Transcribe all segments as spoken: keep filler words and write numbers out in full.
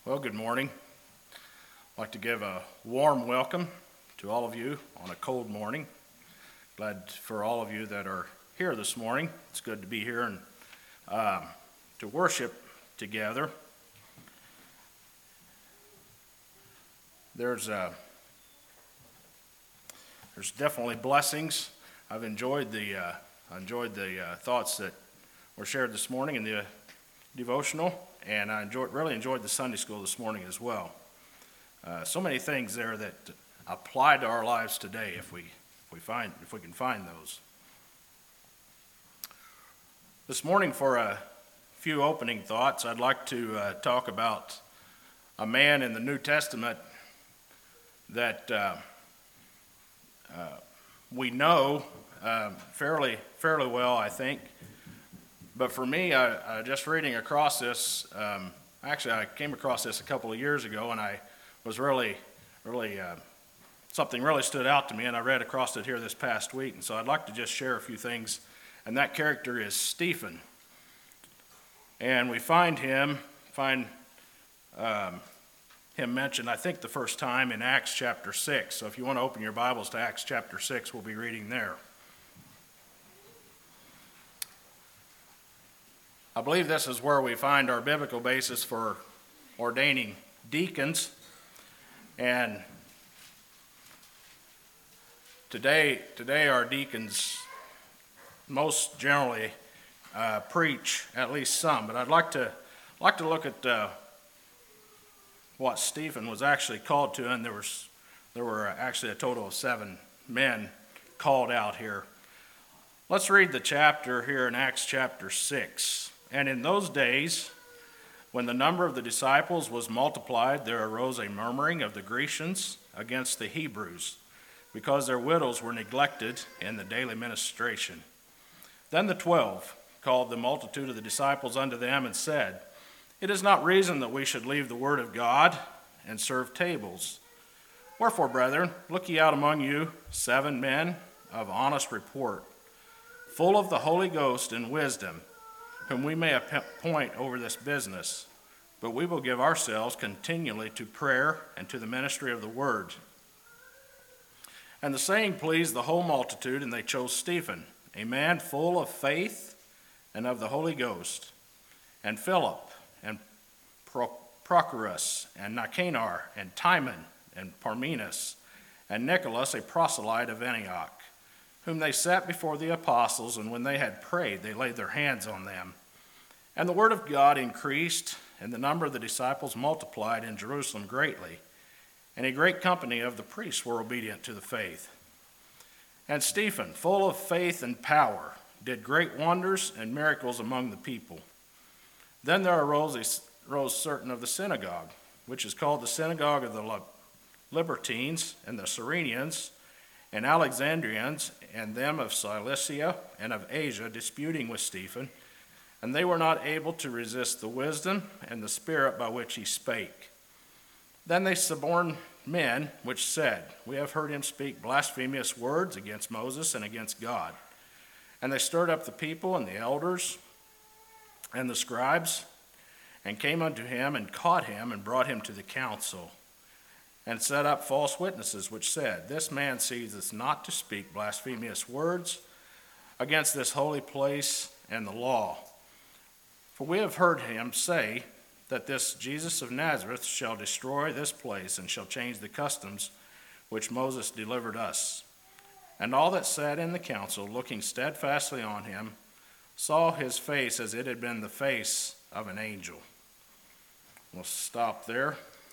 Well, good morning. I'd like to give a warm welcome to all of you on a cold morning. Glad for all of you that are here this morning. It's good to be here and um, to worship together. There's uh, there's definitely blessings. I've enjoyed the uh, enjoyed the uh, thoughts that were shared this morning in the devotional. And I enjoyed, really enjoyed the Sunday school this morning as well. Uh, so many things there that apply to our lives today, if we if we find if we can find those. This morning, for a few opening thoughts, I'd like to uh, talk about a man in the New Testament that uh, uh, we know uh, fairly fairly well, I think. But for me, I, I just reading across this, um, actually I came across this a couple of years ago, and I was really, really, uh, something really stood out to me, and I read across it here this past week, and so I'd like to just share a few things, and that character is Stephen. And we find him, find um, him mentioned, I think the first time in Acts chapter six, so if you want to open your Bibles to Acts chapter six, we'll be reading there. I believe this is where we find our biblical basis for ordaining deacons. And today, today our deacons most generally uh, preach, at least some. But I'd like to like to look at uh, what Stephen was actually called to, and there was there were actually a total of seven men called out here. Let's read the chapter here in Acts chapter six. And in those days, when the number of the disciples was multiplied, there arose a murmuring of the Grecians against the Hebrews, because their widows were neglected in the daily ministration. Then the twelve called the multitude of the disciples unto them and said, It is not reason that we should leave the word of God and serve tables. Wherefore, brethren, look ye out among you seven men of honest report, full of the Holy Ghost and wisdom, whom we may appoint over this business, but we will give ourselves continually to prayer and to the ministry of the word. And the saying pleased the whole multitude, and they chose Stephen, a man full of faith and of the Holy Ghost, and Philip, and Pro- Prochorus, and Nicanor, and Timon, and Parmenas, and Nicholas, a proselyte of Antioch, whom they set before the apostles, and when they had prayed, they laid their hands on them. And the word of God increased, and the number of the disciples multiplied in Jerusalem greatly, and a great company of the priests were obedient to the faith. And Stephen, full of faith and power, did great wonders and miracles among the people. Then there arose, a, arose certain of the synagogue, which is called the synagogue of the Libertines, and the Cyrenians, and Alexandrians, and them of Cilicia and of Asia, disputing with Stephen, and they were not able to resist the wisdom and the spirit by which he spake. Then they suborned men, which said, We have heard him speak blasphemous words against Moses and against God. And they stirred up the people and the elders and the scribes, and came unto him, and caught him, and brought him to the council, and set up false witnesses, which said, This man ceaseth not to speak blasphemous words against this holy place and the law. For we have heard him say that this Jesus of Nazareth shall destroy this place, and shall change the customs which Moses delivered us. And all that sat in the council, looking steadfastly on him, saw his face as it had been the face of an angel. We'll stop there.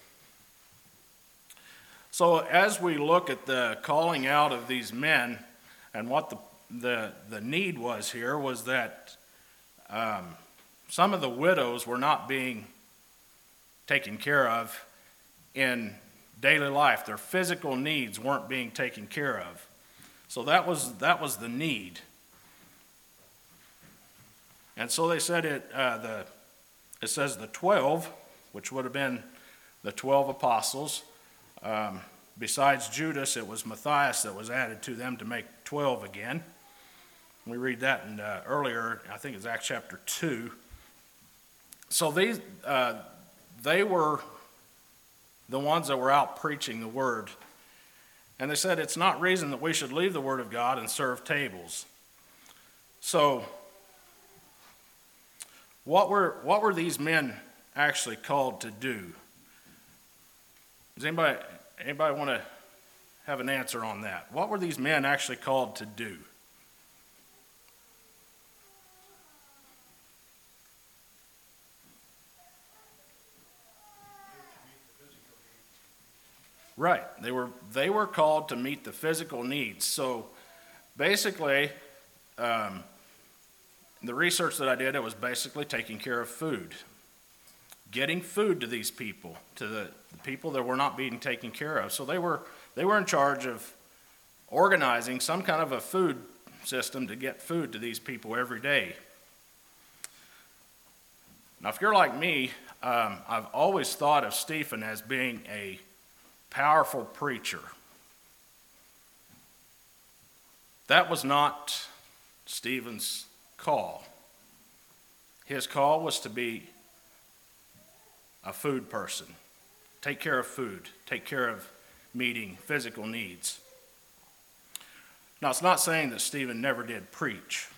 So as we look at the calling out of these men, and what the the, the need was here was that um, some of the widows were not being taken care of in daily life. Their physical needs weren't being taken care of. So that was that was the need. And so they said it. Uh, the it says the twelve, which would have been the twelve apostles. Um, besides Judas, it was Matthias that was added to them to make twelve again. We read that in uh, earlier, I think it's Acts chapter two. So these, uh, they were the ones that were out preaching the word. And they said, it's not reason that we should leave the word of God and serve tables. So, what were, what were these men actually called to do? Does anybody, anybody want to have an answer on that? What were these men actually called to do? Right. They were they were called to meet the physical needs. So basically, um, the research that I did, it was basically taking care of food. Getting food to these people, to the, the people that were not being taken care of. So they were they were in charge of organizing some kind of a food system to get food to these people every day. Now, if you're like me, um, I've always thought of Stephen as being a powerful preacher. That was not Stephen's call. His call was to be a food person, take care of food, take care of meeting physical needs. Now, it's not saying that Stephen never did preach,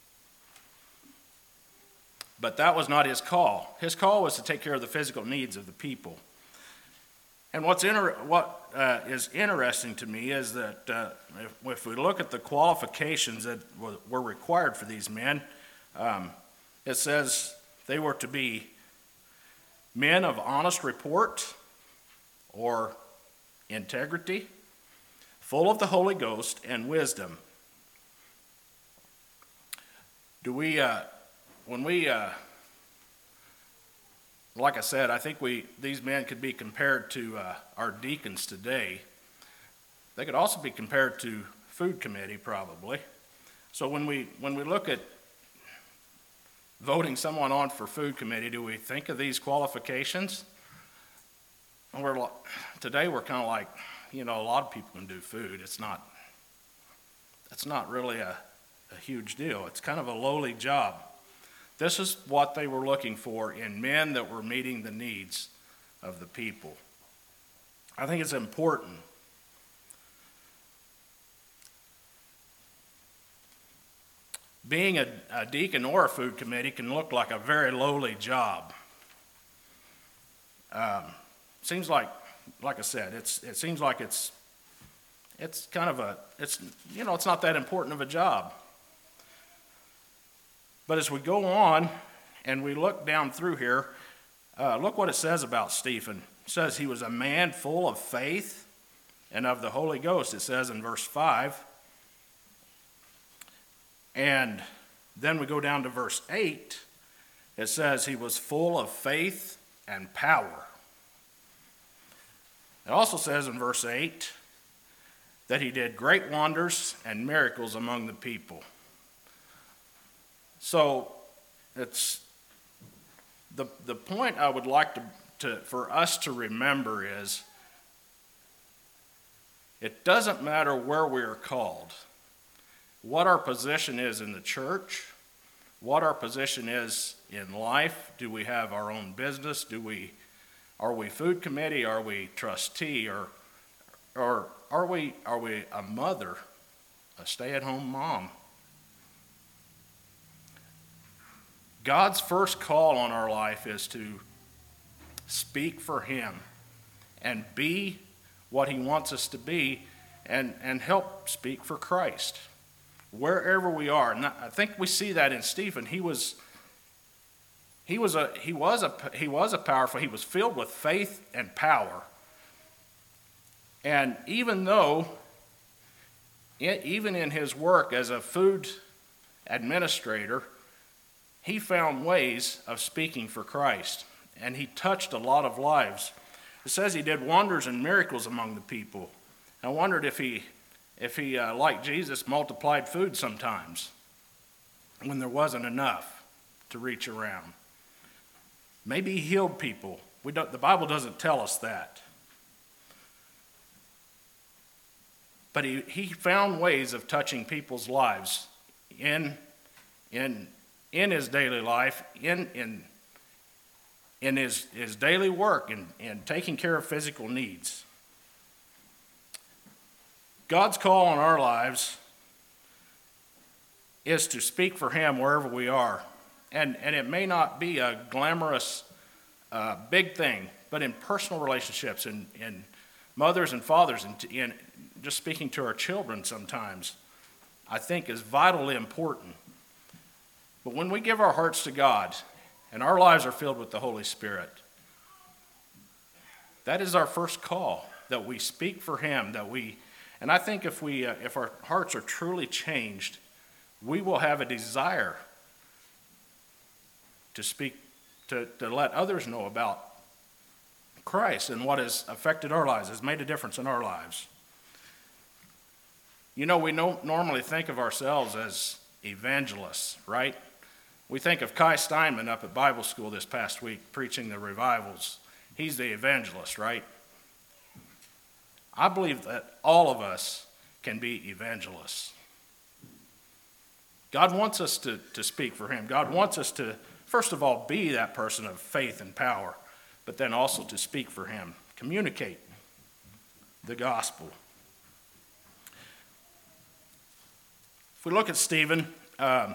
but that was not his call. His call was to take care of the physical needs of the people. And what's inter- what uh, is interesting to me is that uh, if, if we look at the qualifications that w- were required for these men, um, it says they were to be men of honest report or integrity, full of the Holy Ghost and wisdom. Do we, uh, when we, uh, like I said, I think we these men could be compared to uh, our deacons today. They could also be compared to food committee probably. So when we when we look at voting someone on for food committee, do we think of these qualifications? And we're today we're kind of like, you know, a lot of people can do food. It's not it's not really a, a huge deal. It's kind of a lowly job. This is what they were looking for in men that were meeting the needs of the people. I think it's important. Being a, a deacon or a food committee can look like a very lowly job. Um, seems like, like I said, it's it seems like it's it's kind of a it's you know it's not that important of a job. But as we go on and we look down through here, uh, look what it says about Stephen. It says he was a man full of faith and of the Holy Ghost, it says in verse five. And then we go down to verse eight. It says he was full of faith and power. It also says in verse eight that he did great wonders and miracles among the people. So it's the the point I would like to, to for us to remember is it doesn't matter where we are called, what our position is in the church, what our position is in life. Do we have our own business? Do we are we food committee? Are we trustee? Or or are we are we a mother, a stay-at-home mom? God's first call on our life is to speak for him and be what he wants us to be and, and help speak for Christ wherever we are. And I think we see that in Stephen. He was he was a he was a he was a powerful, he was filled with faith and power. And even though even in his work as a food administrator, he found ways of speaking for Christ, and he touched a lot of lives. It says he did wonders and miracles among the people. I wondered if he, if he uh, like Jesus, multiplied food sometimes when there wasn't enough to reach around. Maybe he healed people. We don't, the Bible doesn't tell us that. But he, he found ways of touching people's lives in in. in his daily life, in, in, in his, his daily work and, and taking care of physical needs. God's call on our lives is to speak for him wherever we are. And, and it may not be a glamorous, uh, big thing, but in personal relationships, in, in mothers and fathers, and in just speaking to our children sometimes, I think is vitally important. But when we give our hearts to God and our lives are filled with the Holy Spirit, that is our first call, that we speak for him, that we, and I think if we, uh, if our hearts are truly changed, we will have a desire to speak, to, to let others know about Christ and what has affected our lives, has made a difference in our lives. You know, we don't normally think of ourselves as evangelists, right? We think of Kai Steinman up at Bible school this past week preaching the revivals. He's the evangelist, right? I believe that all of us can be evangelists. God wants us to, to speak for him. God wants us to, first of all, be that person of faith and power, but then also to speak for him, communicate the gospel. If we look at Stephen, um,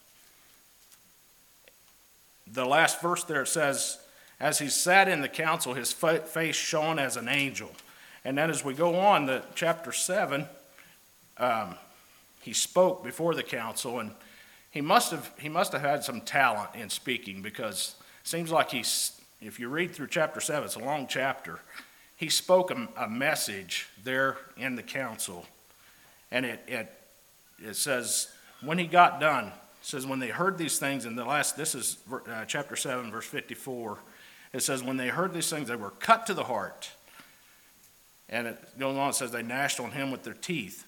the last verse there, it says, as he sat in the council, his face shone as an angel. And then as we go on to chapter seven, um, he spoke before the council, and he must have he must have had some talent in speaking, because it seems like he's, if you read through chapter seven, it's a long chapter. He spoke a, a message there in the council, and it it it says when he got done, it says when they heard these things, in the last, this is uh, chapter seven, verse fifty-four. It says when they heard these things, they were cut to the heart. And it goes on, it says they gnashed on him with their teeth.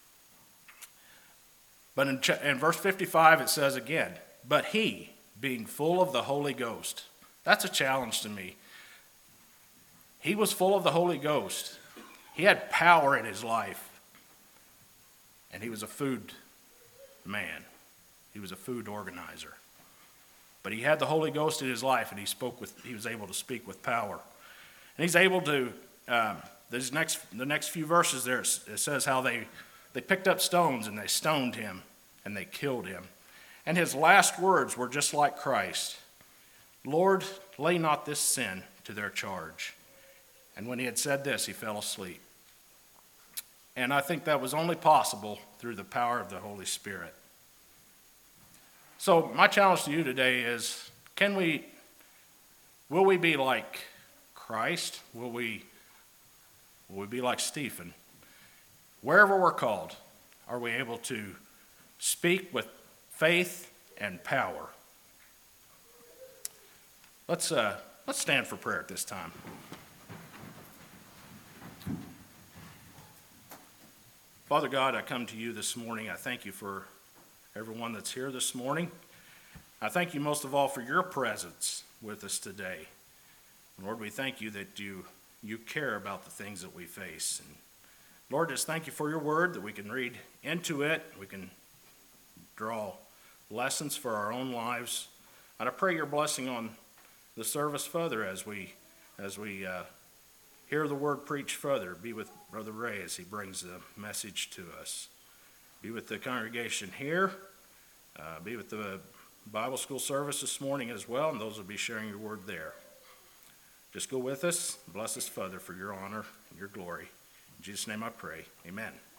But in, in verse fifty-five, it says again, but he, being full of the Holy Ghost. That's a challenge to me. He was full of the Holy Ghost. He had power in his life. And he was a food man. He was a food organizer. But he had the Holy Ghost in his life, and he spoke with. He was able to speak with power. And he's able to, um, these next, the next few verses there, it says how they, they picked up stones and they stoned him and they killed him. And his last words were just like Christ. Lord, lay not this sin to their charge. And when he had said this, he fell asleep. And I think that was only possible through the power of the Holy Spirit. So my challenge to you today is, can we, will we be like Christ? Will we, will we be like Stephen? Wherever we're called, are we able to speak with faith and power? Let's, uh, let's stand for prayer at this time. Father God, I come to you this morning. I thank you for everyone that's here this morning. I thank you most of all for your presence with us today. Lord, we thank you that you, you care about the things that we face. And Lord, just thank you for your word, that we can read into it. We can draw lessons for our own lives. And I pray your blessing on the service further as we, as we uh, hear the word preached further. Be with Brother Ray as he brings the message to us. Be with the congregation here. Uh, be with the Bible school service this morning as well, and those will be sharing your word there. Just go with us. Bless us further for your honor and your glory. In Jesus' name I pray. Amen.